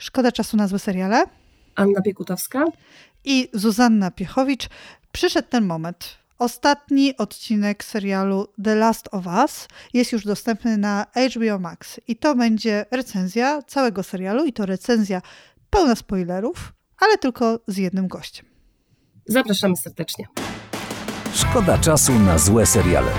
Szkoda czasu na złe seriale. Anna Piekutowska i Zuzanna Piechowicz. Przyszedł ten moment. Ostatni odcinek serialu The Last of Us jest już dostępny na HBO Max. I to będzie recenzja całego serialu i to recenzja pełna spoilerów, ale tylko z jednym gościem. Zapraszamy serdecznie. Szkoda czasu na złe seriale.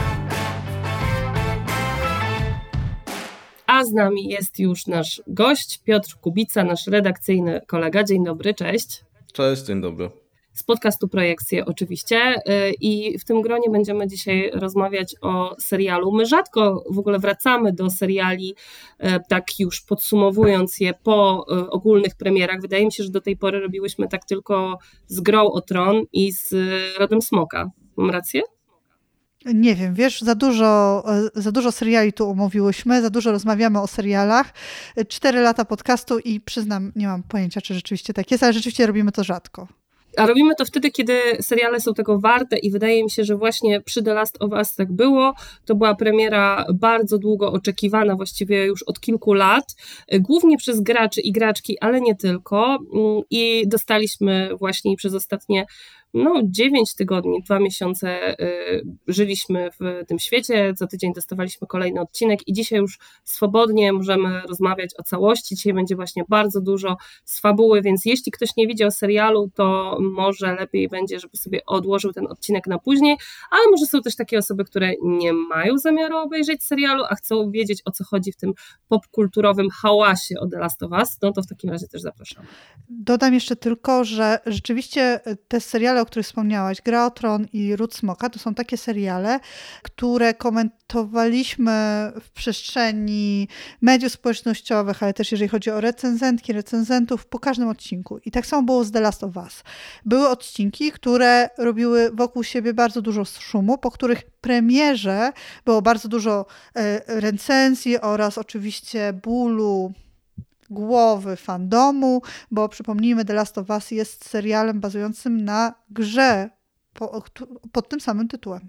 A z nami jest już nasz gość, Piotr Kubica, nasz redakcyjny kolega. Dzień dobry, cześć. Cześć, dzień dobry. Z podcastu Projekcje oczywiście i w tym gronie będziemy dzisiaj rozmawiać o serialu. My rzadko w ogóle wracamy do seriali, tak już podsumowując je po ogólnych premierach. Wydaje mi się, że do tej pory robiłyśmy tak tylko z Grą o Tron i z Rodem Smoka. Mam rację? Nie wiem, wiesz, za dużo seriali tu omówiłyśmy, za dużo rozmawiamy o serialach. 4 lata podcastu i przyznam, nie mam pojęcia, czy rzeczywiście tak jest, ale rzeczywiście robimy to rzadko. A robimy to wtedy, kiedy seriale są tego warte i wydaje mi się, że właśnie przy The Last of Us tak było. To była premiera bardzo długo oczekiwana, właściwie już od kilku lat, głównie przez graczy i graczki, ale nie tylko. I dostaliśmy właśnie przez ostatnie 9 tygodni, 2 miesiące żyliśmy w tym świecie, co tydzień dostawaliśmy kolejny odcinek i dzisiaj już swobodnie możemy rozmawiać o całości. Dzisiaj będzie właśnie bardzo dużo z fabuły, więc jeśli ktoś nie widział serialu, to może lepiej będzie, żeby sobie odłożył ten odcinek na później, ale może są też takie osoby, które nie mają zamiaru obejrzeć serialu, a chcą wiedzieć, o co chodzi w tym popkulturowym hałasie o The Last of Us, no to w takim razie też zapraszam. Dodam jeszcze tylko, że rzeczywiście te seriale, o których wspomniałaś, Gra o Tron i Ród Smoka, to są takie seriale, które komentowaliśmy w przestrzeni mediów społecznościowych, ale też jeżeli chodzi o recenzentki, recenzentów, po każdym odcinku. I tak samo było z The Last of Us. Były odcinki, które robiły wokół siebie bardzo dużo szumu, po których premierze było bardzo dużo recenzji oraz oczywiście bólu głowy fandomu, bo przypomnijmy, The Last of Us jest serialem bazującym na grze pod tym samym tytułem.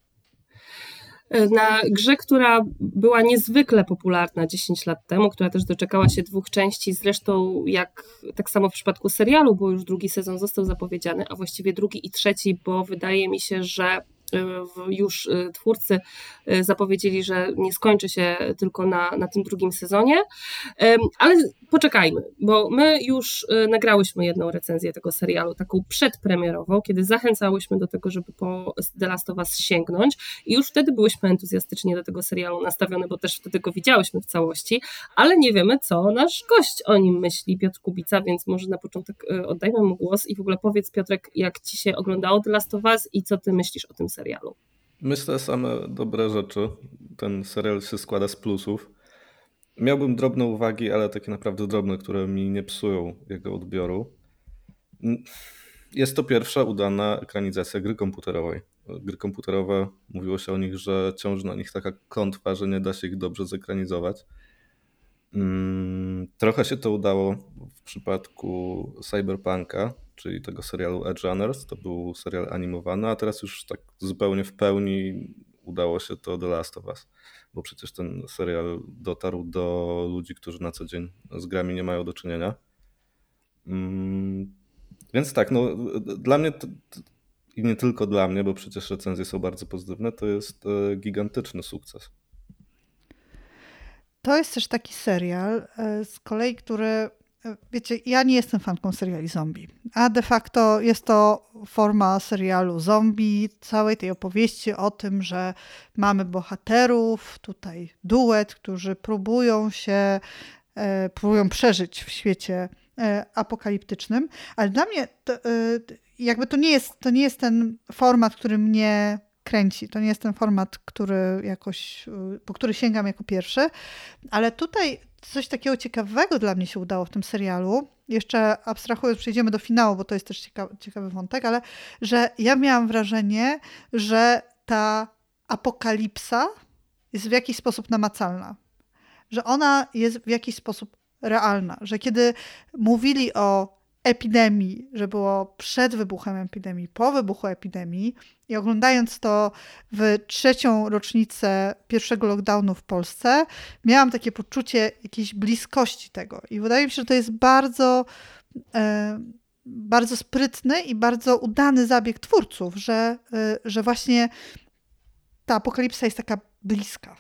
Na grze, która była niezwykle popularna 10 lat temu, która też doczekała się 2 części, zresztą tak samo w przypadku serialu, bo już 2. sezon został zapowiedziany, a właściwie 2. i 3, bo wydaje mi się, że już twórcy zapowiedzieli, że nie skończy się tylko na tym 2. sezonie, ale poczekajmy, bo my już nagrałyśmy jedną recenzję tego serialu, taką przedpremierową, kiedy zachęcałyśmy do tego, żeby po The Last of Us sięgnąć i już wtedy byłyśmy entuzjastycznie do tego serialu nastawione, bo też wtedy go widziałyśmy w całości, ale nie wiemy, co nasz gość o nim myśli, Piotr Kubica, więc może na początek oddajmy mu głos i w ogóle powiedz, Piotrek, jak ci się oglądało The Last of Us i co ty myślisz o tym serialu? Myślę same dobre rzeczy. Ten serial się składa z plusów. Miałbym drobne uwagi, ale takie naprawdę drobne, które mi nie psują jego odbioru. Jest to pierwsza udana ekranizacja gry komputerowej. Gry komputerowe, mówiło się o nich, że ciąży na nich taka klątwa, że nie da się ich dobrze zekranizować. Trochę się to udało w przypadku Cyberpunka, czyli tego serialu Edge Runners. To był serial animowany, a teraz już tak zupełnie w pełni udało się to The Last of Us, bo przecież ten serial dotarł do ludzi, którzy na co dzień z grami nie mają do czynienia. Więc tak, dla mnie i nie tylko dla mnie, bo przecież recenzje są bardzo pozytywne, to jest gigantyczny sukces. To jest też taki serial z kolei, który, wiecie, ja nie jestem fanką seriali zombie, a de facto jest to forma serialu zombie, całej tej opowieści o tym, że mamy bohaterów, tutaj duet, którzy próbują przeżyć w świecie apokaliptycznym, ale dla mnie jakby to nie jest ten format, który mnie kręci. To nie jest ten format, po który sięgam jako pierwszy, ale tutaj coś takiego ciekawego dla mnie się udało w tym serialu. Jeszcze abstrahując, przejdziemy do finału, bo to jest też ciekawy wątek, ale że ja miałam wrażenie, że ta apokalipsa jest w jakiś sposób namacalna. Że ona jest w jakiś sposób realna. Że kiedy mówili o epidemii, że było przed wybuchem epidemii, po wybuchu epidemii i oglądając to w 3. rocznicę pierwszego lockdownu w Polsce, miałam takie poczucie jakiejś bliskości tego. I wydaje mi się, że to jest bardzo, bardzo sprytny i bardzo udany zabieg twórców, że właśnie ta apokalipsa jest taka bliska.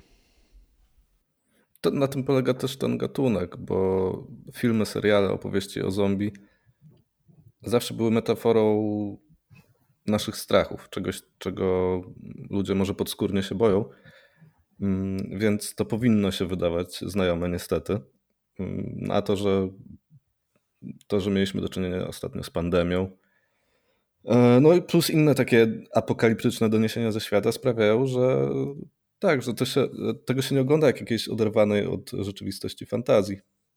Na tym polega też ten gatunek, bo filmy, seriale, opowieści o zombie zawsze były metaforą naszych strachów, czegoś, czego ludzie może podskórnie się boją, więc to powinno się wydawać znajome niestety. A to, że mieliśmy do czynienia ostatnio z pandemią, no i plus inne takie apokaliptyczne doniesienia ze świata sprawiają, że tak, że tego się nie ogląda jak jakiejś oderwanej od rzeczywistości fantazji.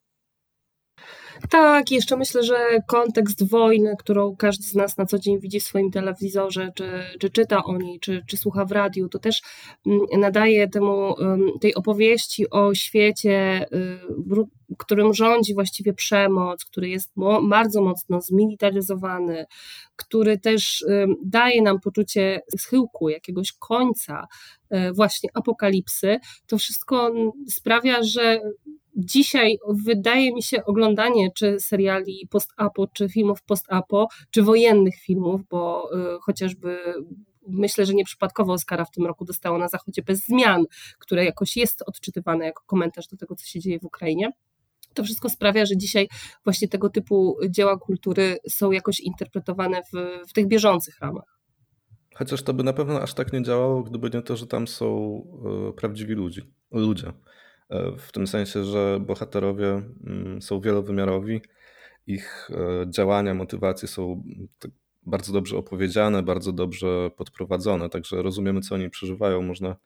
Tak, jeszcze myślę, że kontekst wojny, którą każdy z nas na co dzień widzi w swoim telewizorze, czy czyta o niej, czy słucha w radiu, to też nadaje tej opowieści o świecie, którym rządzi właściwie przemoc, który jest bardzo mocno zmilitaryzowany, który też daje nam poczucie schyłku, jakiegoś końca, właśnie apokalipsy. To wszystko sprawia, że dzisiaj wydaje mi się oglądanie czy seriali post-apo, czy filmów post-apo, czy wojennych filmów, bo chociażby myślę, że nieprzypadkowo Oscara w tym roku dostało Na Zachodzie bez zmian, które jakoś jest odczytywane jako komentarz do tego, co się dzieje w Ukrainie. To wszystko sprawia, że dzisiaj właśnie tego typu dzieła kultury są jakoś interpretowane w tych bieżących ramach. Chociaż to by na pewno aż tak nie działało, gdyby nie to, że tam są prawdziwi ludzie. W tym sensie, że bohaterowie są wielowymiarowi, ich działania, motywacje są bardzo dobrze opowiedziane, bardzo dobrze podprowadzone, także rozumiemy, co oni przeżywają,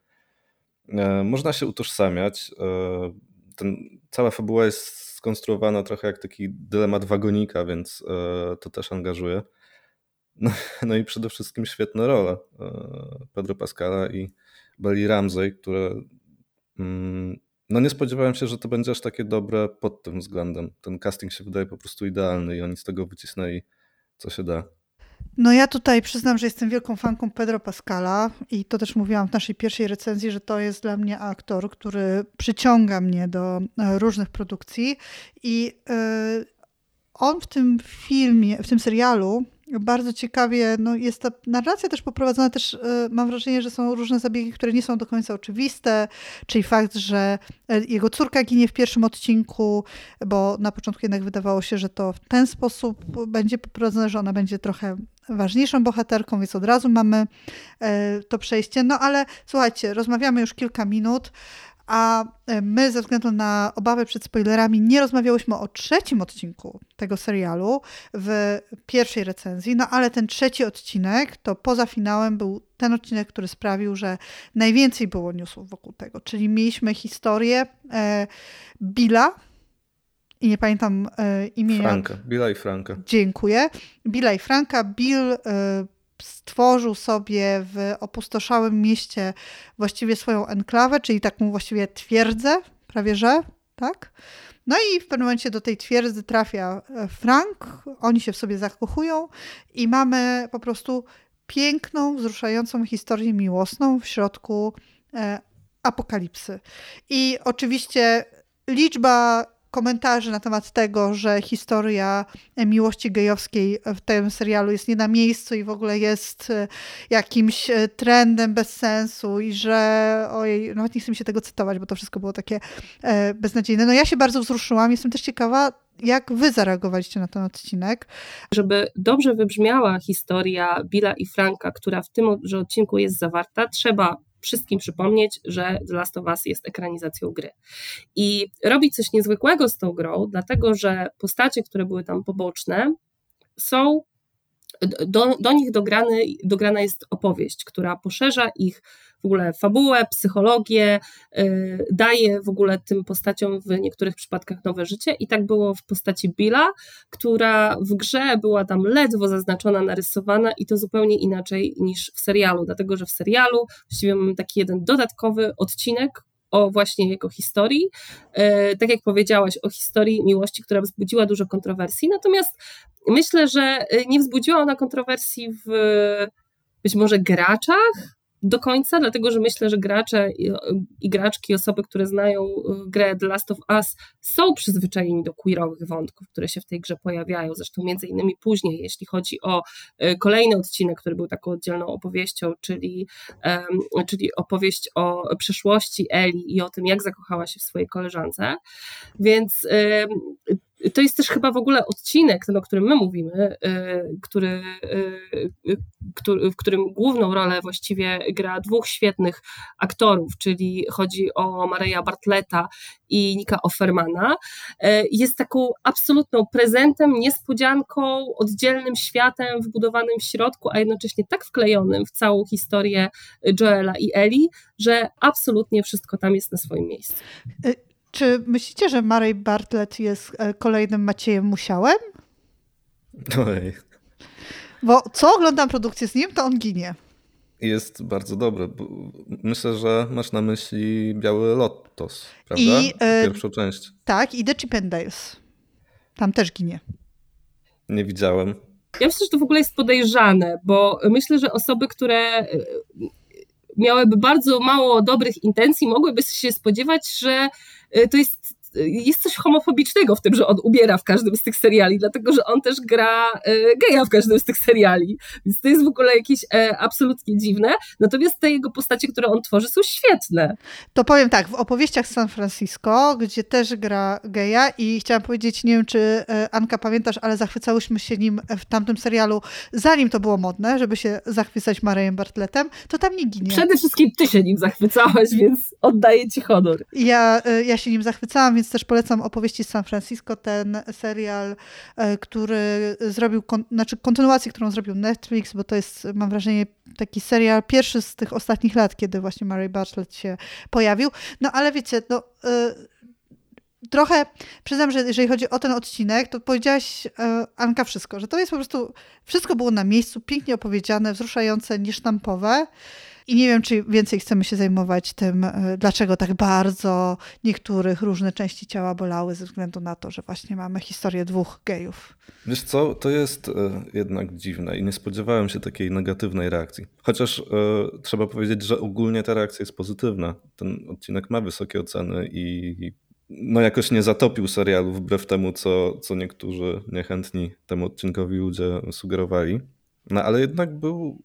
można się utożsamiać. Cała fabuła jest skonstruowana trochę jak taki dylemat wagonika, więc to też angażuje. No i przede wszystkim świetne role Pedro Pascala i Belli Ramsey, które no nie spodziewałem się, że to będzie aż takie dobre pod tym względem. Ten casting się wydaje po prostu idealny i oni z tego wycisnęli, co się da. No ja tutaj przyznam, że jestem wielką fanką Pedro Pascala i to też mówiłam w naszej pierwszej recenzji, że to jest dla mnie aktor, który przyciąga mnie do różnych produkcji i on w tym filmie, w tym serialu bardzo ciekawie, no jest ta narracja też poprowadzona, też mam wrażenie, że są różne zabiegi, które nie są do końca oczywiste, czyli fakt, że jego córka ginie w pierwszym odcinku, bo na początku jednak wydawało się, że to w ten sposób będzie poprowadzone, że ona będzie trochę ważniejszą bohaterką, więc od razu mamy to przejście. No ale słuchajcie, rozmawiamy już kilka minut, a my ze względu na obawę przed spoilerami nie rozmawiałyśmy o 3. odcinku tego serialu w pierwszej recenzji, no ale ten 3. odcinek to poza finałem był ten odcinek, który sprawił, że najwięcej było newsów wokół tego, czyli mieliśmy historię Billa i nie pamiętam imienia. Billa i Franka. Dziękuję. Billa i Franka. Bill stworzył sobie w opustoszałym mieście właściwie swoją enklawę, czyli taką właściwie twierdzę, prawie że, tak? No i w pewnym momencie do tej twierdzy trafia Frank, oni się w sobie zakochują i mamy po prostu piękną, wzruszającą historię miłosną w środku apokalipsy. I oczywiście liczba komentarzy na temat tego, że historia miłości gejowskiej w tym serialu jest nie na miejscu i w ogóle jest jakimś trendem bez sensu i że ojej, nawet nie chcę mi się tego cytować, bo to wszystko było takie beznadziejne. No ja się bardzo wzruszyłam, jestem też ciekawa, jak wy zareagowaliście na ten odcinek. Żeby dobrze wybrzmiała historia Billa i Franka, która w tymże odcinku jest zawarta, trzeba wszystkim przypomnieć, że The Last of Us jest ekranizacją gry. I robi coś niezwykłego z tą grą, dlatego że postacie, które były tam poboczne, są do nich dograna jest opowieść, która poszerza ich w ogóle fabułę, psychologię, daje w ogóle tym postaciom w niektórych przypadkach nowe życie i tak było w postaci Billa, która w grze była tam ledwo zaznaczona, narysowana i to zupełnie inaczej niż w serialu, dlatego że w serialu właściwie mamy taki jeden dodatkowy odcinek, o właśnie jego historii. Tak jak powiedziałaś, o historii miłości, która wzbudziła dużo kontrowersji, natomiast myślę, że nie wzbudziła ona kontrowersji w być może graczach do końca, dlatego że myślę, że gracze i graczki, osoby, które znają grę The Last of Us, są przyzwyczajeni do queerowych wątków, które się w tej grze pojawiają, zresztą między innymi później, jeśli chodzi o kolejny odcinek, który był taką oddzielną opowieścią, czyli opowieść o przeszłości Eli i o tym, jak zakochała się w swojej koleżance, więc to jest też chyba w ogóle odcinek, ten, o którym my mówimy, w którym główną rolę właściwie gra dwóch świetnych aktorów, czyli chodzi o Mareya Bartletta i Nika Offermana. Jest taką absolutną prezentem, niespodzianką, oddzielnym światem wbudowanym w środku, a jednocześnie tak wklejonym w całą historię Joela i Eli, że absolutnie wszystko tam jest na swoim miejscu. Czy myślicie, że Marey Bartlett jest kolejnym Maciejem Musiałem? Ojej. Bo co oglądam produkcję z nim, to on ginie. Jest bardzo dobry. Myślę, że masz na myśli Biały Lotos, prawda? I pierwszą część. Tak, i The Chippendales. Tam też ginie. Nie widziałem. Ja myślę, że to w ogóle jest podejrzane, bo myślę, że osoby, które miałyby bardzo mało dobrych intencji, mogłyby się spodziewać, że to jest coś homofobicznego w tym, że on ubiera w każdym z tych seriali, dlatego że on też gra geja w każdym z tych seriali, więc to jest w ogóle jakieś absolutnie dziwne, natomiast te jego postacie, które on tworzy, są świetne. To powiem tak, w opowieściach z San Francisco, gdzie też gra geja i chciałam powiedzieć, nie wiem czy Anka pamiętasz, ale zachwycałyśmy się nim w tamtym serialu, zanim to było modne, żeby się zachwycać Mareyem Bartlettem, to tam nie ginie. Przede wszystkim ty się nim zachwycałaś, więc oddaję ci honor. Ja się nim zachwycałam, więc też polecam opowieści z San Francisco, ten serial, który zrobił, kontynuację, którą zrobił Netflix, bo to jest, mam wrażenie, taki serial pierwszy z tych ostatnich lat, kiedy właśnie Marey Bartlett się pojawił. No ale wiecie, trochę przyznam, że jeżeli chodzi o ten odcinek, to powiedziałaś, Anka, wszystko, że to jest po prostu, wszystko było na miejscu, pięknie opowiedziane, wzruszające, niesztampowe. I nie wiem, czy więcej chcemy się zajmować tym, dlaczego tak bardzo niektórych różne części ciała bolały ze względu na to, że właśnie mamy historię dwóch gejów. Wiesz co, to jest jednak dziwne i nie spodziewałem się takiej negatywnej reakcji. Chociaż trzeba powiedzieć, że ogólnie ta reakcja jest pozytywna. Ten odcinek ma wysokie oceny i jakoś nie zatopił serialu wbrew temu, co niektórzy niechętni temu odcinkowi ludzie sugerowali. No ale jednak był...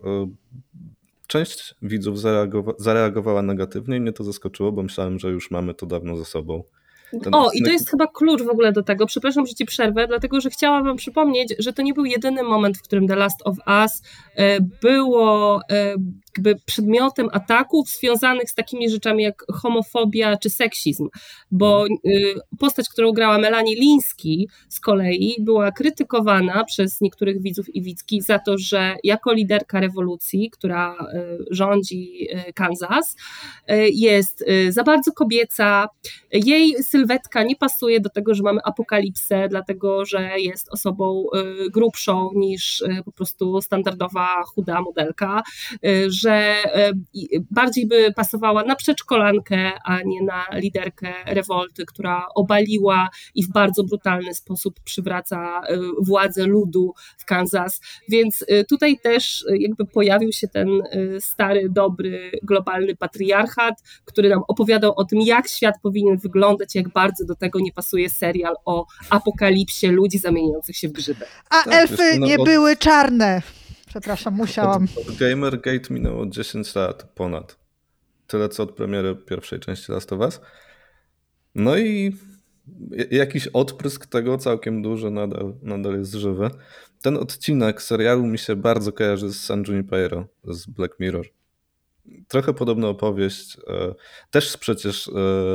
Część widzów zareagowała negatywnie i mnie to zaskoczyło, bo myślałem, że już mamy to dawno za sobą. I to jest chyba klucz w ogóle do tego. Przepraszam, że ci przerwę, dlatego że chciałam wam przypomnieć, że to nie był jedyny moment, w którym The Last of Us było jakby przedmiotem ataków związanych z takimi rzeczami jak homofobia czy seksizm, bo postać, którą grała Melanie Linsky z kolei była krytykowana przez niektórych widzów i widzki za to, że jako liderka rewolucji, która rządzi Kansas, jest za bardzo kobieca, jej sylwetka nie pasuje do tego, że mamy apokalipsę, dlatego że jest osobą grubszą niż po prostu standardowa, chuda modelka, że bardziej by pasowała na przedszkolankę, a nie na liderkę rewolty, która obaliła i w bardzo brutalny sposób przywraca władzę ludu w Kansas. Więc tutaj też jakby pojawił się ten stary, dobry, globalny patriarchat, który nam opowiadał o tym, jak świat powinien wyglądać, jak bardzo do tego nie pasuje serial o apokalipsie ludzi zamieniających się w grzyby. A tak, elfy nie były czarne. Przepraszam, musiałam. Od Gamergate minęło 10 lat ponad. Tyle co od premiery pierwszej części Last of Us. No i jakiś odprysk tego całkiem duży nadal jest żywy. Ten odcinek serialu mi się bardzo kojarzy z San Junipero, z Black Mirror. Trochę podobna opowieść. Też przecież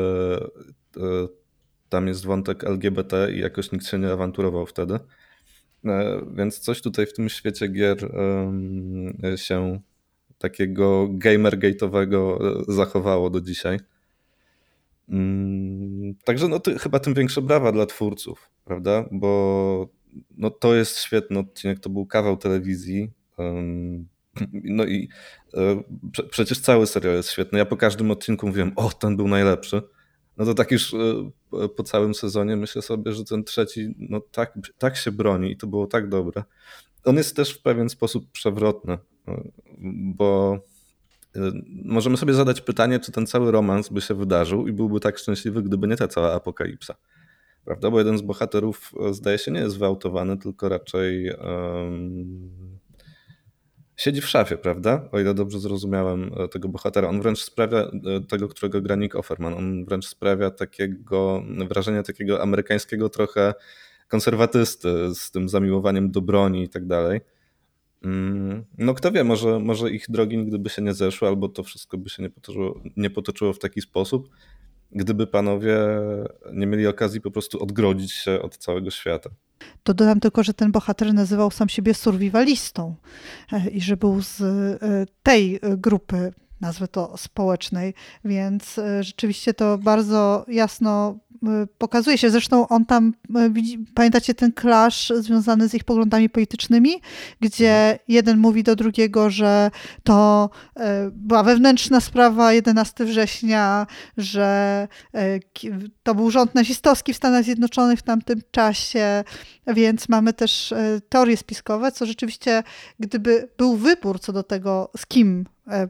tam jest wątek LGBT i jakoś nikt się nie awanturował wtedy. Więc coś tutaj w tym świecie gier się takiego gamergate'owego zachowało do dzisiaj. Także chyba tym większe brawa dla twórców, prawda? Bo to jest świetny odcinek, to był kawał telewizji. No i przecież cały serial jest świetny. Ja po każdym odcinku mówiłem, ten był najlepszy. No to tak już po całym sezonie myślę sobie, że ten trzeci no tak się broni i to było tak dobre. On jest też w pewien sposób przewrotny, bo możemy sobie zadać pytanie, czy ten cały romans by się wydarzył i byłby tak szczęśliwy, gdyby nie ta cała apokalipsa. Prawda? Bo jeden z bohaterów zdaje się nie jest wyautowany, tylko raczej siedzi w szafie, prawda? O ile dobrze zrozumiałem tego bohatera. On wręcz sprawia, tego, którego gra Nick Offerman, on wręcz sprawia wrażenie takiego amerykańskiego trochę konserwatysty z tym zamiłowaniem do broni i tak dalej. No kto wie, może ich drogi nigdy by się nie zeszły, albo to wszystko by się nie potoczyło w taki sposób, gdyby panowie nie mieli okazji po prostu odgrodzić się od całego świata. To dodam tylko, że ten bohater nazywał sam siebie survivalistą i że był z tej grupy, nazwę to społecznej, więc rzeczywiście to bardzo jasno pokazuje się. Zresztą on tam, pamiętacie ten clash związany z ich poglądami politycznymi, gdzie jeden mówi do drugiego, że to była wewnętrzna sprawa 11 września, że to był rząd nazistowski w Stanach Zjednoczonych w tamtym czasie, więc mamy też teorie spiskowe, co rzeczywiście, gdyby był wybór co do tego, z kim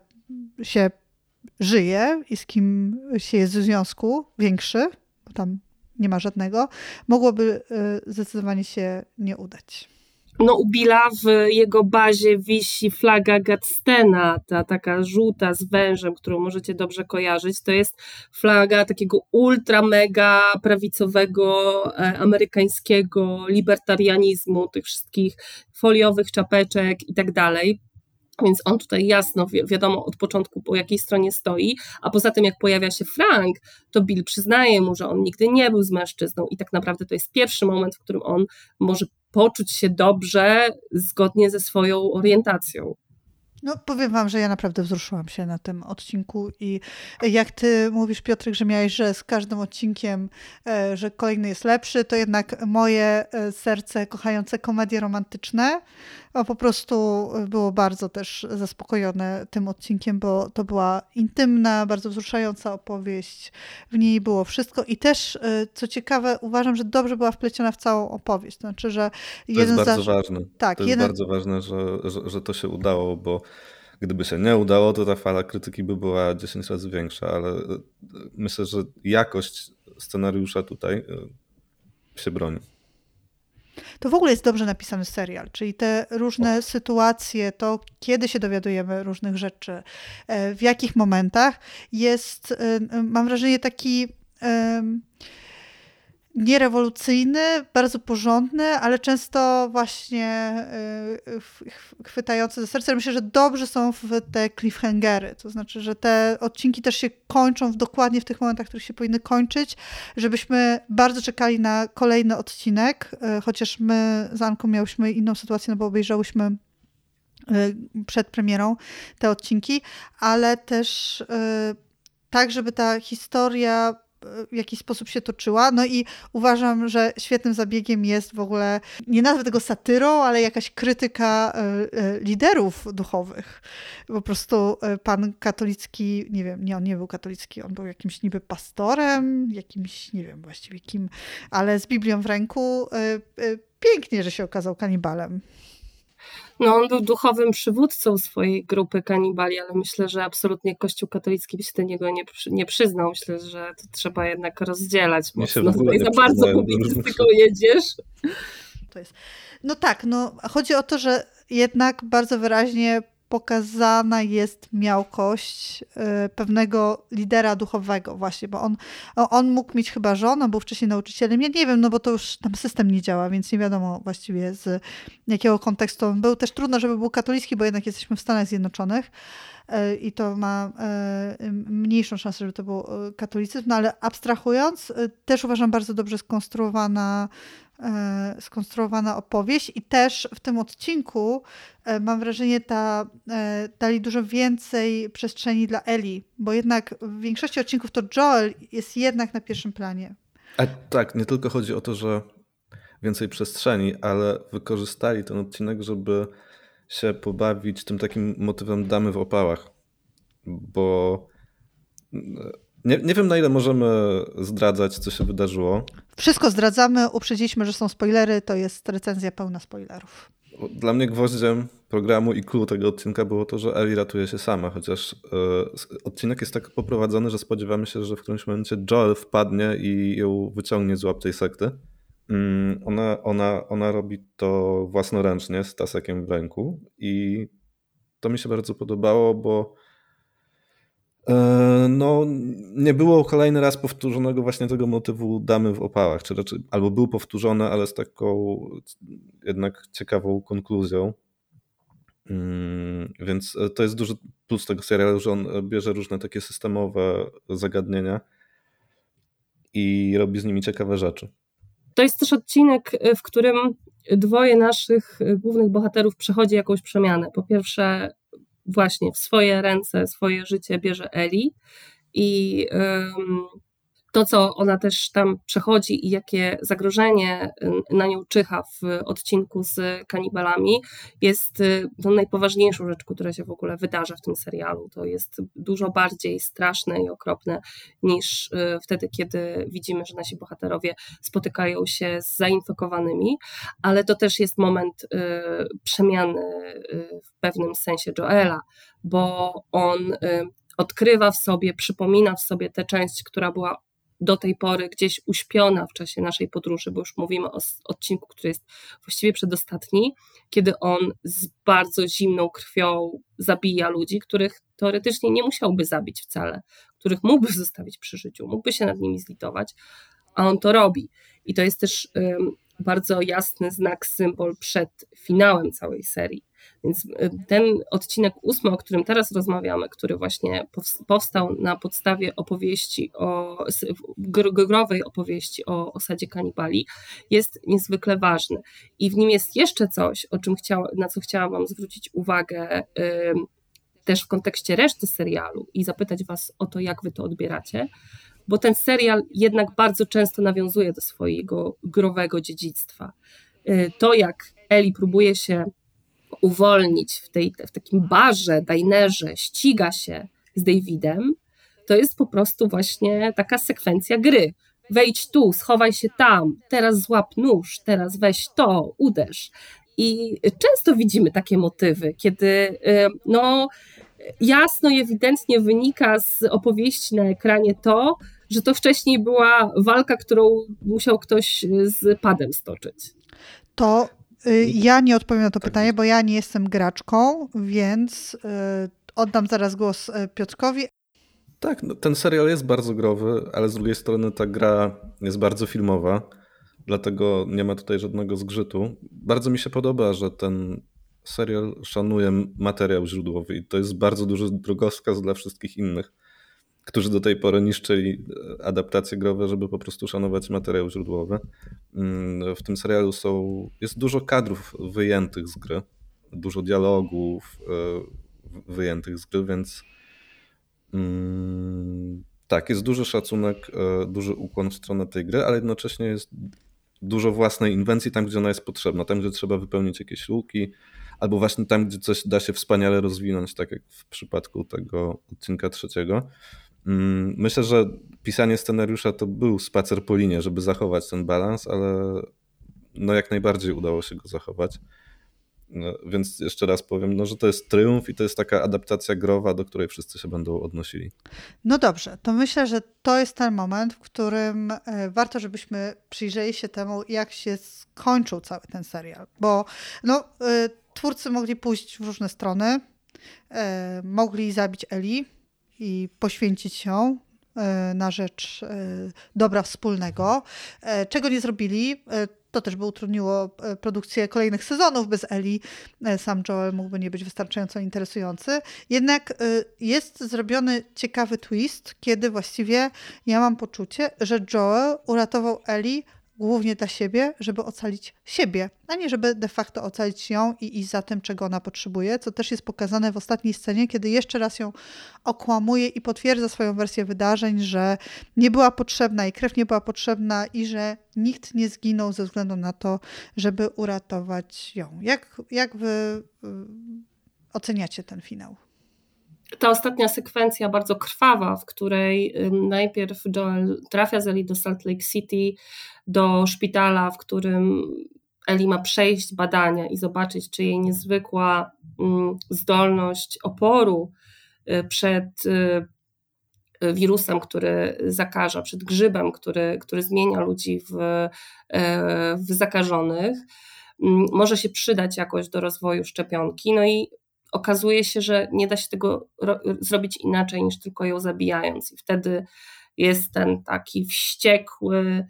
się żyje i z kim się jest w związku większy, bo tam nie ma żadnego, mogłoby zdecydowanie się nie udać. No u Billa w jego bazie wisi flaga Gadsdena, ta taka żółta z wężem, którą możecie dobrze kojarzyć. To jest flaga takiego ultra mega prawicowego, amerykańskiego libertarianizmu, tych wszystkich foliowych czapeczek i tak dalej. Więc on tutaj jasno wiadomo od początku, po jakiej stronie stoi, a poza tym jak pojawia się Frank, to Bill przyznaje mu, że on nigdy nie był z mężczyzną i tak naprawdę to jest pierwszy moment, w którym on może poczuć się dobrze zgodnie ze swoją orientacją. No powiem wam, że ja naprawdę wzruszyłam się na tym odcinku i jak ty mówisz, Piotrek, że miałeś, że z każdym odcinkiem, że kolejny jest lepszy, to jednak moje serce kochające komedie romantyczne po prostu było bardzo też zaspokojone tym odcinkiem, bo to była intymna, bardzo wzruszająca opowieść. W niej było wszystko i też, co ciekawe, uważam, że dobrze była wpleciona w całą opowieść. To znaczy, że to jest bardzo ważne. Tak, to jest bardzo ważne, że to się udało, bo gdyby się nie udało, to ta fala krytyki by była 10 razy większa, ale myślę, że jakość scenariusza tutaj się broni. To w ogóle jest dobrze napisany serial, czyli te różne sytuacje, to kiedy się dowiadujemy różnych rzeczy, w jakich momentach jest, mam wrażenie, taki nierewolucyjny, bardzo porządny, ale często właśnie chwytający za serce. Myślę, że dobrze są w te cliffhangery, to znaczy, że te odcinki też się kończą dokładnie w tych momentach, w których się powinny kończyć, żebyśmy bardzo czekali na kolejny odcinek, chociaż my z Anką miałyśmy inną sytuację, no bo obejrzałyśmy przed premierą te odcinki, ale też tak, żeby ta historia w jakiś sposób się toczyła. No i uważam, że świetnym zabiegiem jest w ogóle, nie nazwę tego satyrą, ale jakaś krytyka liderów duchowych. Po prostu pan katolicki, nie wiem, on nie był katolicki, on był jakimś niby pastorem, jakimś, nie wiem właściwie kim, ale z Biblią w ręku. Pięknie, że się okazał kanibalem. No on był duchowym przywódcą swojej grupy kanibali, ale myślę, że absolutnie Kościół katolicki by się do niego nie przyznał. Myślę, że to trzeba jednak rozdzielać mocno. Tutaj za bardzo publicystyką jedziesz. To jest. No tak, chodzi o to, że jednak bardzo wyraźnie pokazana jest miałkość pewnego lidera duchowego właśnie, bo on mógł mieć chyba żonę, był wcześniej nauczycielem. Ja nie wiem, no bo to już tam system nie działa, więc nie wiadomo właściwie z jakiego kontekstu on był. Też trudno, żeby był katolicki, bo jednak jesteśmy w Stanach Zjednoczonych i to ma mniejszą szansę, żeby to był katolicyzm, no ale abstrahując, też uważam bardzo dobrze skonstruowana opowieść i też w tym odcinku mam wrażenie dali dużo więcej przestrzeni dla Ellie, bo jednak w większości odcinków to Joel jest jednak na pierwszym planie. A tak, nie tylko chodzi o to, że więcej przestrzeni, ale wykorzystali ten odcinek, żeby się pobawić tym takim motywem damy w opałach, bo nie wiem, na ile możemy zdradzać, co się wydarzyło. Wszystko zdradzamy, uprzedziliśmy, że są spoilery, to jest recenzja pełna spoilerów. Dla mnie gwoździem programu i clue tego odcinka było to, że Ellie ratuje się sama, chociaż odcinek jest tak poprowadzony, że spodziewamy się, że w którymś momencie Joel wpadnie i ją wyciągnie z łap tej sekty. Ona robi to własnoręcznie, z tasekiem w ręku i to mi się bardzo podobało, bo no, nie było kolejny raz powtórzonego właśnie tego motywu damy w opałach, czy raczej, albo był powtórzony, ale z taką jednak ciekawą konkluzją. Więc to jest duży plus tego serialu, że on bierze różne takie systemowe zagadnienia i robi z nimi ciekawe rzeczy. To jest też odcinek, w którym dwoje naszych głównych bohaterów przechodzi jakąś przemianę. Po pierwsze, właśnie w swoje ręce, swoje życie bierze Ellie i to, co ona też tam przechodzi i jakie zagrożenie na nią czyha w odcinku z kanibalami, jest tą najpoważniejszą rzecz, która się w ogóle wydarza w tym serialu. To jest dużo bardziej straszne i okropne niż wtedy, kiedy widzimy, że nasi bohaterowie spotykają się z zainfekowanymi, ale to też jest moment przemiany w pewnym sensie Joela, bo on odkrywa w sobie, przypomina w sobie tę część, która była do tej pory gdzieś uśpiona w czasie naszej podróży, bo już mówimy o odcinku, który jest właściwie przedostatni, kiedy on z bardzo zimną krwią zabija ludzi, których teoretycznie nie musiałby zabić wcale, których mógłby zostawić przy życiu, mógłby się nad nimi zlitować, a on to robi. I to jest też bardzo jasny znak, symbol przed finałem całej serii. Więc ten odcinek 8, o którym teraz rozmawiamy, który właśnie powstał na podstawie opowieści growej opowieści o osadzie kanibali, jest niezwykle ważny. I w nim jest jeszcze coś, na co chciałam wam zwrócić uwagę też w kontekście reszty serialu i zapytać was o to, jak wy to odbieracie, bo ten serial jednak bardzo często nawiązuje do swojego growego dziedzictwa. To, jak Ellie próbuje się uwolnić w takim barze, dinerze, ściga się z Davidem, to jest po prostu właśnie taka sekwencja gry. Wejdź tu, schowaj się tam, teraz złap nóż, teraz weź to, uderz. I często widzimy takie motywy, kiedy jasno i ewidentnie wynika z opowieści na ekranie to, że to wcześniej była walka, którą musiał ktoś z padem stoczyć. To ja nie odpowiem na to pytanie, bo ja nie jestem graczką, więc oddam zaraz głos Piotrkowi. Tak, no, ten serial jest bardzo growy, ale z drugiej strony ta gra jest bardzo filmowa, dlatego nie ma tutaj żadnego zgrzytu. Bardzo mi się podoba, że ten serial szanuje materiał źródłowy i to jest bardzo duży drogowskaz dla wszystkich innych, którzy do tej pory niszczyli adaptacje growe, żeby po prostu szanować materiał źródłowy. W tym serialu jest dużo kadrów wyjętych z gry, dużo dialogów wyjętych z gry, więc tak, jest duży szacunek, duży ukłon w stronę tej gry, ale jednocześnie jest dużo własnej inwencji tam, gdzie ona jest potrzebna, tam, gdzie trzeba wypełnić jakieś luki, albo właśnie tam, gdzie coś da się wspaniale rozwinąć, tak jak w przypadku tego odcinka 3. Myślę, że pisanie scenariusza to był spacer po linie, żeby zachować ten balans, ale no jak najbardziej udało się go zachować. Więc jeszcze raz powiem, że to jest triumf i to jest taka adaptacja growa, do której wszyscy się będą odnosili. No dobrze, to myślę, że to jest ten moment, w którym warto, żebyśmy przyjrzeli się temu, jak się skończył cały ten serial. Bo twórcy mogli pójść w różne strony, mogli zabić Ellie i poświęcić ją na rzecz dobra wspólnego. Czego nie zrobili, to też by utrudniło produkcję kolejnych sezonów bez Ellie. Sam Joel mógłby nie być wystarczająco interesujący. Jednak jest zrobiony ciekawy twist, kiedy właściwie ja mam poczucie, że Joel uratował Ellie głównie dla siebie, żeby ocalić siebie, a nie żeby de facto ocalić ją i iść za tym, czego ona potrzebuje, co też jest pokazane w ostatniej scenie, kiedy jeszcze raz ją okłamuje i potwierdza swoją wersję wydarzeń, że nie była potrzebna i krew nie była potrzebna i że nikt nie zginął ze względu na to, żeby uratować ją. Jak wy oceniacie ten finał? Ta ostatnia sekwencja, bardzo krwawa, w której najpierw Joel trafia z Ellie do Salt Lake City, do szpitala, w którym Ellie ma przejść badania i zobaczyć, czy jej niezwykła zdolność oporu przed wirusem, który zakaża, przed grzybem, który zmienia ludzi w zakażonych, może się przydać jakoś do rozwoju szczepionki. No i okazuje się, że nie da się tego zrobić inaczej niż tylko ją zabijając. I wtedy jest ten taki wściekły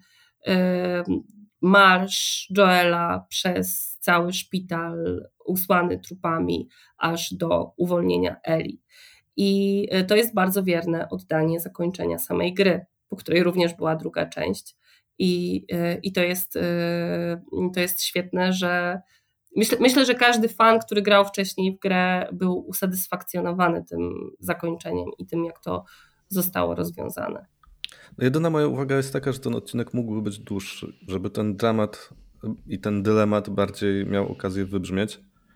marsz Joela przez cały szpital usłany trupami aż do uwolnienia Ellie. I to jest bardzo wierne oddanie zakończenia samej gry, po której również była druga część. I to jest świetne, że myślę, że każdy fan, który grał wcześniej w grę, był usatysfakcjonowany tym zakończeniem i tym, jak to zostało rozwiązane. Jedyna moja uwaga jest taka, że ten odcinek mógłby być dłuższy, żeby ten dramat i ten dylemat bardziej miał okazję wybrzmieć.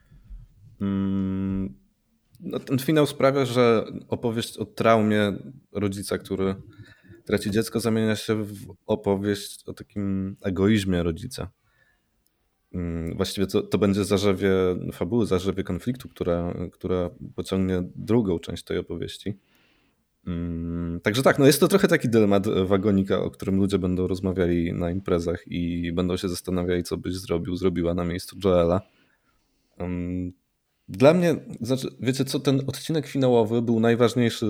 No, ten finał sprawia, że opowieść o traumie rodzica, który traci dziecko, zamienia się w opowieść o takim egoizmie rodzica. Właściwie to będzie zarzewie fabuły, zarzewie konfliktu, która pociągnie drugą część tej opowieści. Także tak, no jest to trochę taki dylemat wagonika, o którym ludzie będą rozmawiali na imprezach i będą się zastanawiali, co byś zrobiła na miejscu Joela. Dla mnie, wiecie co, ten odcinek finałowy był najważniejszy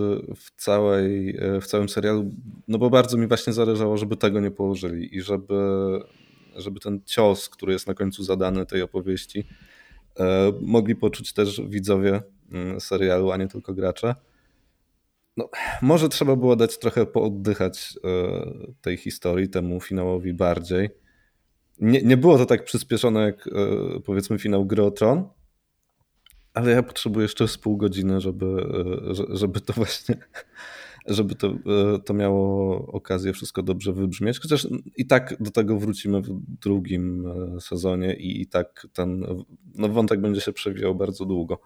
w całym serialu, no bo bardzo mi właśnie zależało, żeby tego nie położyli i żeby ten cios, który jest na końcu zadany tej opowieści, mogli poczuć też widzowie serialu, a nie tylko gracze. No, może trzeba było dać trochę pooddychać tej historii, temu finałowi bardziej. Nie było to tak przyspieszone jak powiedzmy finał Gry o Tron, ale ja potrzebuję jeszcze z pół godziny, żeby to właśnie, żeby to miało okazję wszystko dobrze wybrzmieć. Chociaż i tak do tego wrócimy w drugim sezonie i tak ten wątek będzie się przewijał bardzo długo.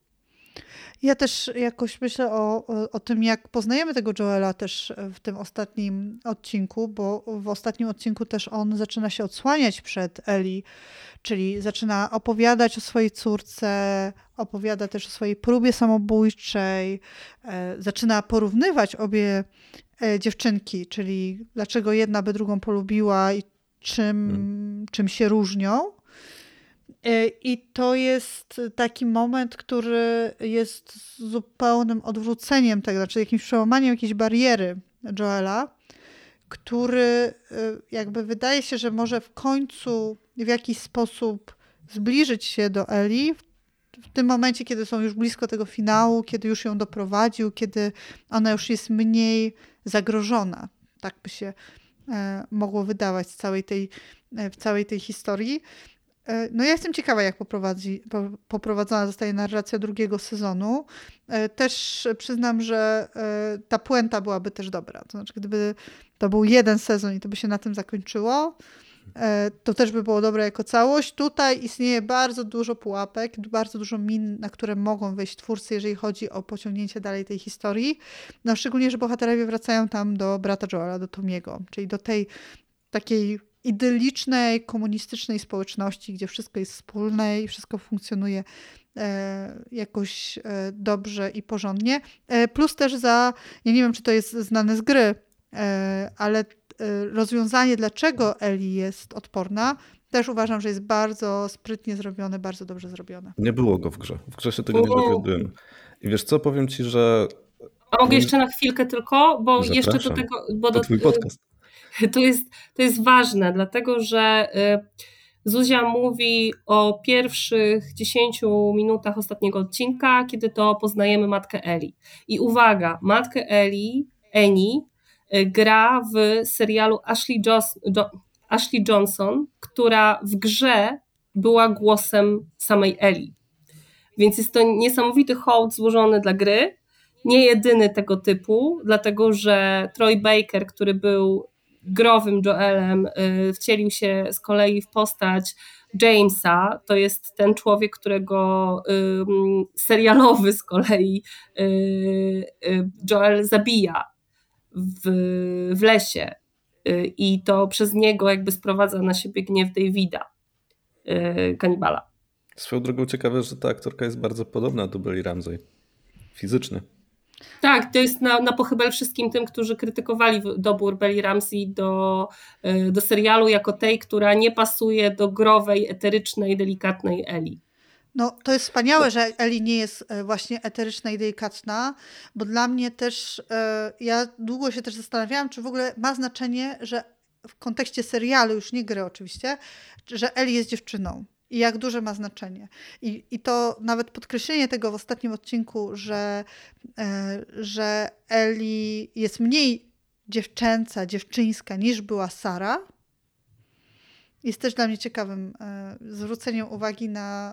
Ja też jakoś myślę o tym, jak poznajemy tego Joela też w tym ostatnim odcinku, bo w ostatnim odcinku też on zaczyna się odsłaniać przed Ellie, czyli zaczyna opowiadać o swojej córce, opowiada też o swojej próbie samobójczej, zaczyna porównywać obie dziewczynki, czyli dlaczego jedna by drugą polubiła i czym się różnią. I to jest taki moment, który jest zupełnym odwróceniem tego, znaczy jakimś przełamaniem jakiejś bariery Joela, który jakby wydaje się, że może w końcu w jakiś sposób zbliżyć się do Ellie w tym momencie, kiedy są już blisko tego finału, kiedy już ją doprowadził, kiedy ona już jest mniej zagrożona. Tak by się mogło wydawać w całej tej historii. No ja jestem ciekawa, jak poprowadzona zostaje narracja drugiego sezonu. Też przyznam, że ta puenta byłaby też dobra. To znaczy, gdyby to był jeden sezon i to by się na tym zakończyło, to też by było dobre jako całość. Tutaj istnieje bardzo dużo pułapek, bardzo dużo min, na które mogą wejść twórcy, jeżeli chodzi o pociągnięcie dalej tej historii. No szczególnie, że bohaterowie wracają tam do brata Joela, do Tomiego, czyli do tej takiej idylicznej, komunistycznej społeczności, gdzie wszystko jest wspólne i wszystko funkcjonuje jakoś dobrze i porządnie. Plus też ja nie wiem, czy to jest znane z gry, ale rozwiązanie, dlaczego Ellie jest odporna, też uważam, że jest bardzo sprytnie zrobione, bardzo dobrze zrobione. Nie było go w grze. W grze się tego nie dowiadujemy. I wiesz co, powiem ci, że... A mogę jeszcze na chwilkę tylko, bo Zapraszam. Jeszcze do tego... To twój podcast. To jest ważne, dlatego że Zuzia mówi o pierwszych 10 minutach ostatniego odcinka, kiedy to poznajemy matkę Ellie. I uwaga, matkę Annie gra w serialu Ashley Johnson, która w grze była głosem samej Ellie. Więc jest to niesamowity hołd złożony dla gry, nie jedyny tego typu, dlatego że Troy Baker, który był growym Joelem, wcielił się z kolei w postać Jamesa, to jest ten człowiek, którego serialowy z kolei Joel zabija w lesie i to przez niego jakby sprowadza na siebie gniew Davida, kanibala. Swoją drogą ciekawe, że ta aktorka jest bardzo podobna do Belly Ramsey. Fizycznie. Tak, to jest na pochybel wszystkim tym, którzy krytykowali dobór Belly Ramsey do serialu jako tej, która nie pasuje do growej, eterycznej, delikatnej Ellie. No, to jest wspaniałe, że Ellie nie jest właśnie eteryczna i delikatna, bo dla mnie też, ja długo się też zastanawiałam, czy w ogóle ma znaczenie, że w kontekście serialu, już nie gry oczywiście, że Ellie jest dziewczyną. I jak duże ma znaczenie. I to nawet podkreślenie tego w ostatnim odcinku, że Ellie jest mniej dziewczęca, dziewczyńska niż była Sarah, jest też dla mnie ciekawym zwróceniem uwagi na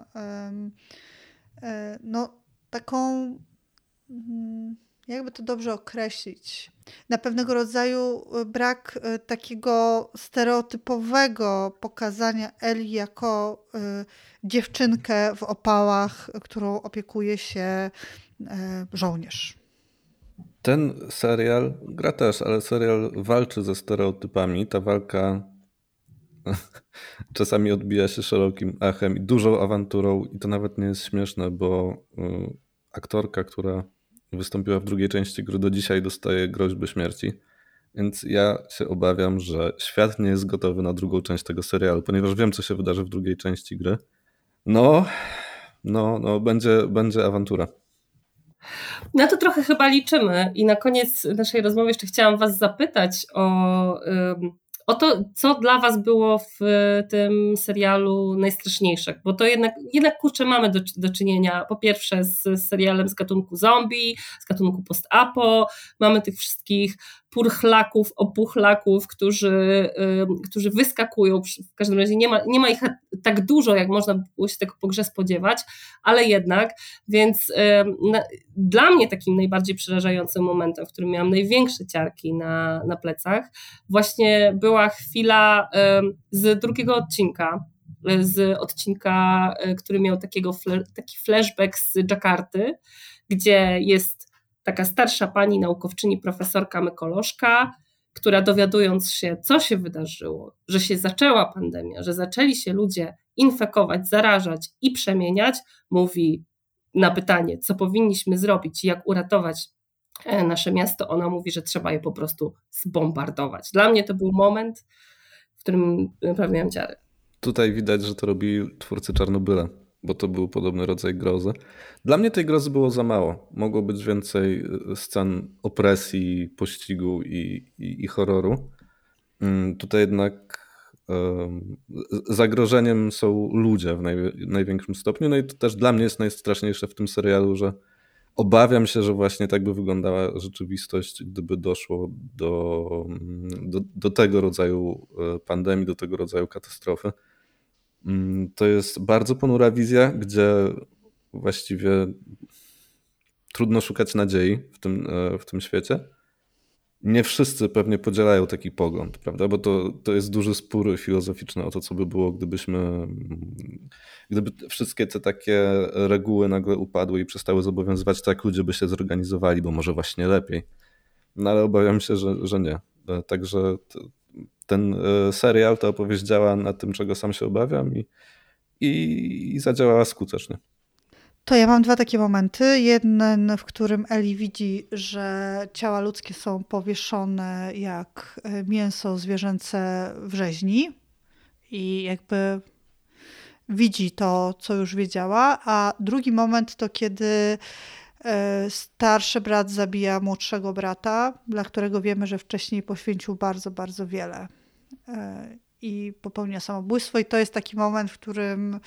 taką, jakby to dobrze określić, na pewnego rodzaju brak takiego stereotypowego pokazania Ellie jako dziewczynkę w opałach, którą opiekuje się żołnierz. Ten serial, gra też, ale serial walczy ze stereotypami. Ta walka czasami odbija się szerokim echem i dużą awanturą i to nawet nie jest śmieszne, bo aktorka, która wystąpiła w drugiej części gry, do dzisiaj dostaje groźby śmierci. Więc ja się obawiam, że świat nie jest gotowy na drugą część tego serialu, ponieważ wiem, co się wydarzy w drugiej części gry. No, będzie awantura. Na to trochę chyba liczymy i na koniec naszej rozmowy jeszcze chciałam was zapytać o to, co dla was było w tym serialu najstraszniejsze, bo to jednak kurczę, mamy do czynienia po pierwsze z serialem z gatunku zombie, z gatunku post-apo, mamy tych wszystkich purchlaków, opuchlaków, którzy wyskakują, w każdym razie nie ma ich tak dużo, jak można było się tego po grze spodziewać, ale jednak, więc dla mnie takim najbardziej przerażającym momentem, w którym miałam największe ciarki na plecach, właśnie była chwila z drugiego odcinka, który miał taki flashback z Dżakarty, gdzie jest taka starsza pani naukowczyni, profesorka mykolożka, która dowiadując się, co się wydarzyło, że się zaczęła pandemia, że zaczęli się ludzie infekować, zarażać i przemieniać, mówi na pytanie, co powinniśmy zrobić i jak uratować nasze miasto, ona mówi, że trzeba je po prostu zbombardować. Dla mnie to był moment, w którym naprawdę miałam ciary. Tutaj widać, że to robili twórcy Czarnobyla, bo to był podobny rodzaj grozy. Dla mnie tej grozy było za mało. Mogło być więcej scen opresji, pościgu i horroru. Tutaj jednak zagrożeniem są ludzie w największym stopniu. No i to też dla mnie jest najstraszniejsze w tym serialu, że obawiam się, że właśnie tak by wyglądała rzeczywistość, gdyby doszło do tego rodzaju pandemii, do tego rodzaju katastrofy. To jest bardzo ponura wizja, gdzie właściwie trudno szukać nadziei w tym świecie. Nie wszyscy pewnie podzielają taki pogląd, prawda? Bo to jest duży spór filozoficzny o to, co by było, gdyby wszystkie te takie reguły nagle upadły i przestały zobowiązywać, tak ludzie by się zorganizowali, bo może właśnie lepiej. No ale obawiam się, że nie. Także ten serial, ta opowieść działa na tym, czego sam się obawiam i zadziałała skutecznie. To ja mam dwa takie momenty. Jeden, w którym Ellie widzi, że ciała ludzkie są powieszone jak mięso zwierzęce w rzeźni i jakby widzi to, co już wiedziała. A drugi moment to kiedy starszy brat zabija młodszego brata, dla którego wiemy, że wcześniej poświęcił bardzo, bardzo wiele i popełnia samobójstwo. I to jest taki moment, w którym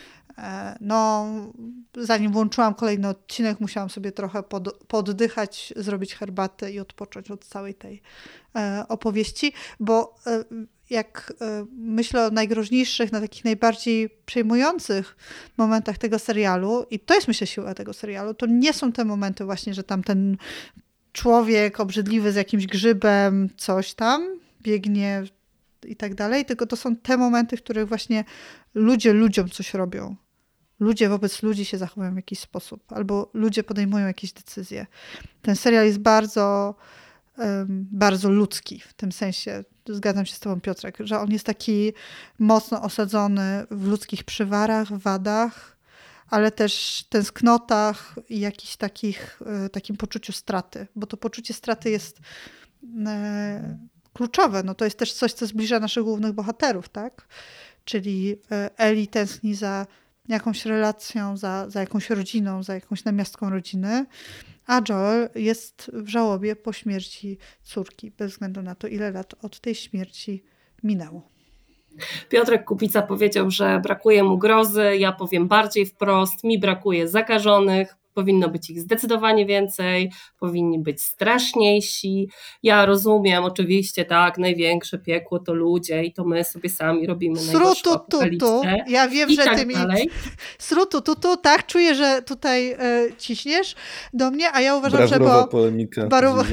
zanim włączyłam kolejny odcinek, musiałam sobie trochę poddychać, zrobić herbatę i odpocząć od całej tej opowieści, bo jak myślę o najgroźniejszych, na takich najbardziej przejmujących momentach tego serialu, i to jest myślę siła tego serialu, to nie są te momenty właśnie, że tam ten człowiek obrzydliwy z jakimś grzybem coś tam biegnie i tak dalej, tylko to są te momenty, w których właśnie ludzie ludziom coś robią. Ludzie wobec ludzi się zachowują w jakiś sposób, albo ludzie podejmują jakieś decyzje. Ten serial jest bardzo, bardzo ludzki w tym sensie. Zgadzam się z tobą, Piotrek, że on jest taki mocno osadzony w ludzkich przywarach, wadach, ale też tęsknotach i jakichś takim poczuciu straty, bo to poczucie straty jest kluczowe. No to jest też coś, co zbliża naszych głównych bohaterów, tak? Czyli Ellie tęskni za jakąś relacją, za jakąś rodziną, za jakąś namiastką rodziny, a Joel jest w żałobie po śmierci córki, bez względu na to, ile lat od tej śmierci minęło. Piotrek Kubica powiedział, że brakuje mu grozy, ja powiem bardziej wprost, mi brakuje zakażonych, powinno być ich zdecydowanie więcej, powinni być straszniejsi. Ja rozumiem oczywiście, tak, największe piekło to ludzie i to my sobie sami robimy najgorszą apokalipsę. Ja wiem, że tak ty mi... dalej. Tak, czuję, że tutaj ciśniesz do mnie, a ja uważam, że polemika.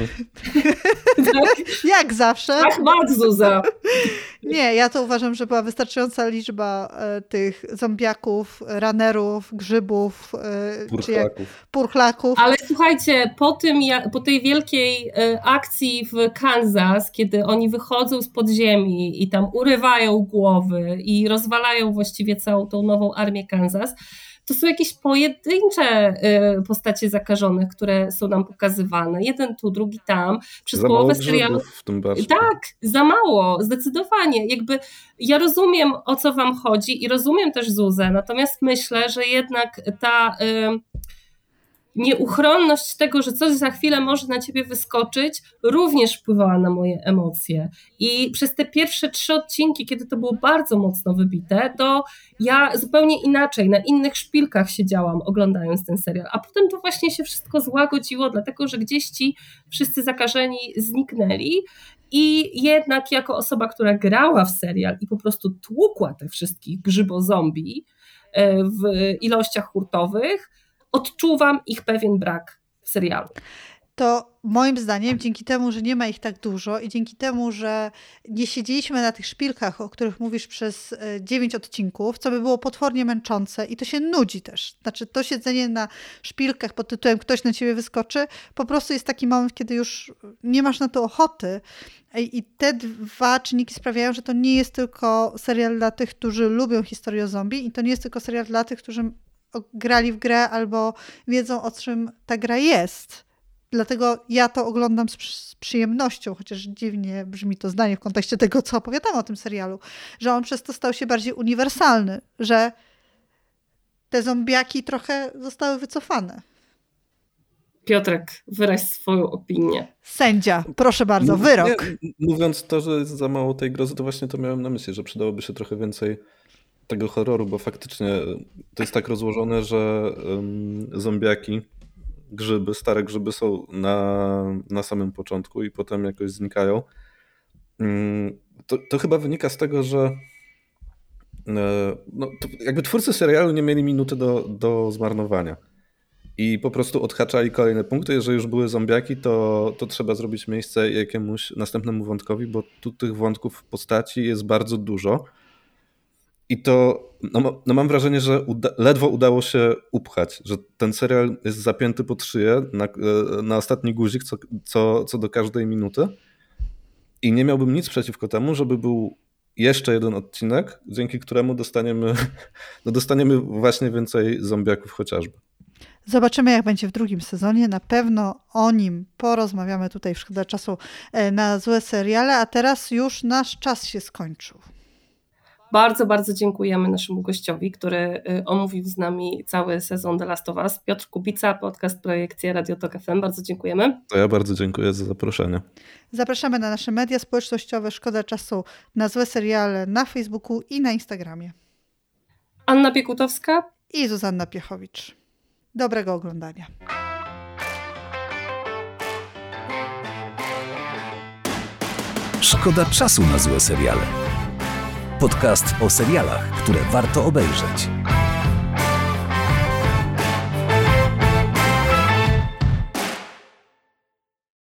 Jak zawsze. Ach, mat, Zuza. Nie, ja to uważam, że była wystarczająca liczba tych zombiaków, runnerów, grzybów, purchlaków. Ale słuchajcie, po tej wielkiej akcji w Kansas, kiedy oni wychodzą z podziemi i tam urywają głowy i rozwalają właściwie całą tą nową armię Kansas, to są jakieś pojedyncze postacie zakażonych, które są nam pokazywane. Jeden tu, drugi tam. Przez połowę serialu. W tym baszcie. Tak, za mało, zdecydowanie. Jakby ja rozumiem, o co wam chodzi i rozumiem też Zuzę, natomiast myślę, że jednak ta nieuchronność tego, że coś za chwilę może na ciebie wyskoczyć, również wpływała na moje emocje. I przez te pierwsze 3 odcinki, kiedy to było bardzo mocno wybite, to ja zupełnie inaczej, na innych szpilkach siedziałam oglądając ten serial. A potem to właśnie się wszystko złagodziło, dlatego że gdzieś ci wszyscy zakażeni zniknęli. I jednak jako osoba, która grała w serial i po prostu tłukła tych wszystkich grzybozombie w ilościach hurtowych, odczuwam ich pewien brak w serialu. To moim zdaniem dzięki temu, że nie ma ich tak dużo i dzięki temu, że nie siedzieliśmy na tych szpilkach, o których mówisz przez 9 odcinków, co by było potwornie męczące i to się nudzi też. Znaczy to siedzenie na szpilkach pod tytułem ktoś na ciebie wyskoczy, po prostu jest taki moment, kiedy już nie masz na to ochoty. I te 2 czynniki sprawiają, że to nie jest tylko serial dla tych, którzy lubią historię o zombie i to nie jest tylko serial dla tych, którzy grali w grę albo wiedzą, o czym ta gra jest. Dlatego ja to oglądam z przyjemnością, chociaż dziwnie brzmi to zdanie w kontekście tego, co opowiadam o tym serialu, że on przez to stał się bardziej uniwersalny, że te zombiaki trochę zostały wycofane. Piotrek, wyraź swoją opinię. Sędzia, proszę bardzo, wyrok. Mówiąc to, że jest za mało tej grozy, to właśnie to miałem na myśli, że przydałoby się trochę więcej tego horroru, bo faktycznie to jest tak rozłożone, że zombiaki, grzyby, stare grzyby są na samym początku i potem jakoś znikają. To chyba wynika z tego, że jakby twórcy serialu nie mieli minuty do zmarnowania i po prostu odhaczali kolejne punkty. Jeżeli już były zombiaki, to trzeba zrobić miejsce jakiemuś następnemu wątkowi, bo tu tych wątków w postaci jest bardzo dużo. I to mam wrażenie, że ledwo udało się upchać, że ten serial jest zapięty pod szyję na ostatni guzik co do każdej minuty i nie miałbym nic przeciwko temu, żeby był jeszcze jeden odcinek, dzięki któremu dostaniemy właśnie więcej zombiaków chociażby. Zobaczymy, jak będzie w drugim sezonie. Na pewno o nim porozmawiamy tutaj w Szkoda Czasu na złe seriale, a teraz już nasz czas się skończył. Bardzo, bardzo dziękujemy naszemu gościowi, który omówił z nami cały sezon The Last of Us. Piotr Kubica, podcast Projekcja Radio Tok FM. Bardzo dziękujemy. To ja bardzo dziękuję za zaproszenie. Zapraszamy na nasze media społecznościowe Szkoda Czasu na złe seriale na Facebooku i na Instagramie. Anna Biekutowska i Zuzanna Piechowicz. Dobrego oglądania. Szkoda czasu na złe seriale. Podcast o serialach, które warto obejrzeć.